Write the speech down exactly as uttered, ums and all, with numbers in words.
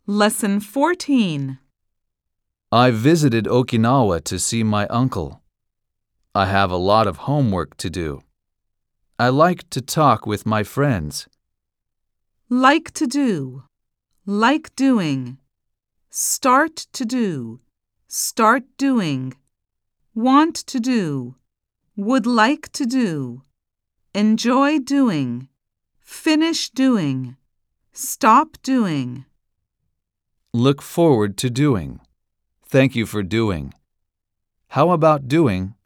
Lesson fourteen. I visited Okinawa to see my uncle. I have a lot of homework to do. I like to talk with my friends. Like to do. Like doing. Start to do. Start doing. Want to do. Would like to do. Enjoy doing. Finish doing. Stop doing. Look forward to doing. Thank you for doing. How about doing